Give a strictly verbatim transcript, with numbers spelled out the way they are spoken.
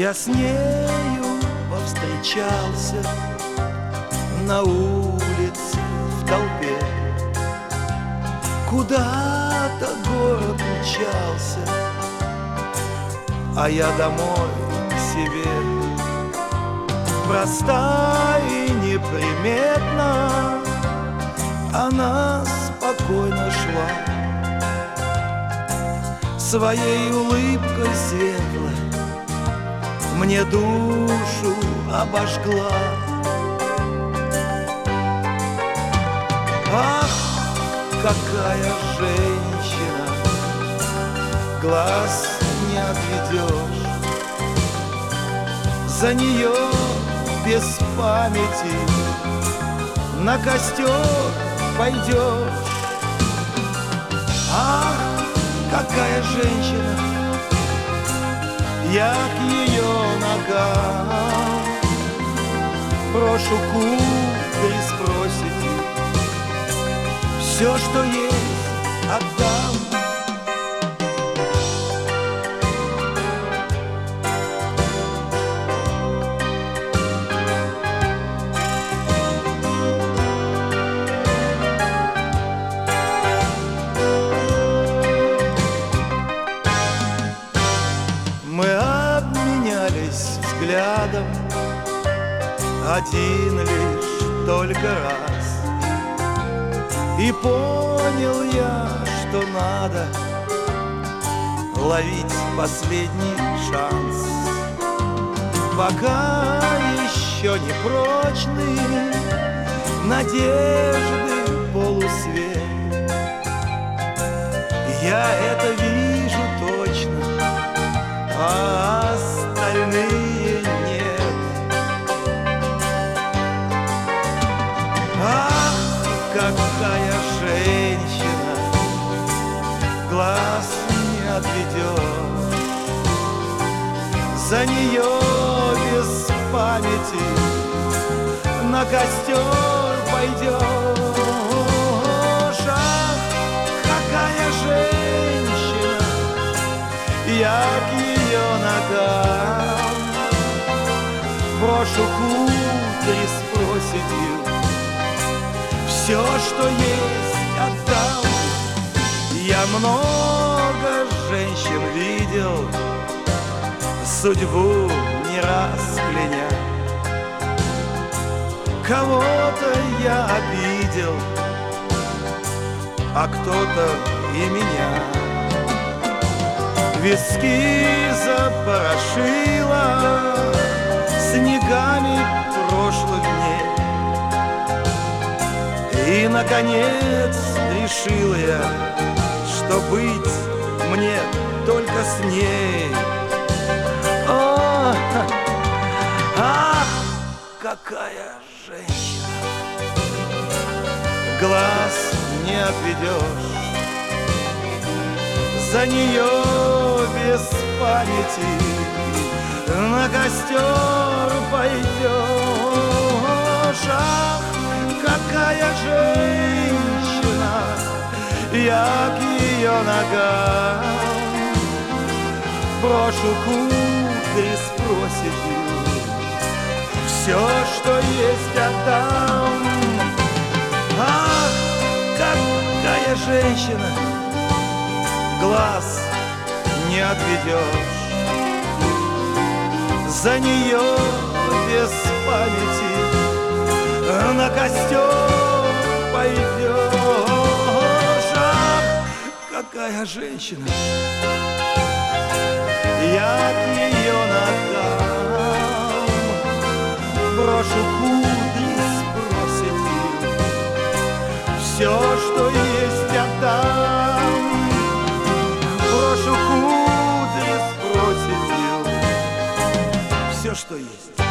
Я с нею повстречался на улице в толпе. Куда-то город мчался, а я домой к себе. Проста и неприметна она спокойно шла, своей улыбкой светлой мне душу обожгла. Ах, какая женщина, глаз не отведешь, за нее без памяти на костер пойдешь. Ах, какая женщина, я к ее ногам брошу кудри с проседи, все, что есть, отдам. Мы обменялись взглядом один лишь только раз, и понял я, что надо ловить последний шанс, пока еще не прочны надежды полусвет. Я это вижу точно, а остальные нет. Ах, какая женщина, глаз не отведешь, за нее без памяти на костер пойдешь. Ах, какая женщина, я к ее ногам брошу кудри с проседью, все, что есть, отдам. Я много женщин видел, судьбу не раз кляня. Кого-то я обидел, а кто-то и меня. Виски запорошила снегами прошлых дней, и, наконец, решила я, что быть мне только с ней. О, ах, какая женщина, глаз не отведешь, за нее без памяти на костер пойдешь. Ах, какая женщина, я к ее ногам брошу кудри с проседью, все, что есть, отдам. Ах, какая женщина, глаз не отведешь, за нее без памяти на костер пойдешь. Ах, какая женщина, я к ее ногам брошу кудри с проседью, все, что есть, отдам. Брошу кудри с проседью, все, что есть.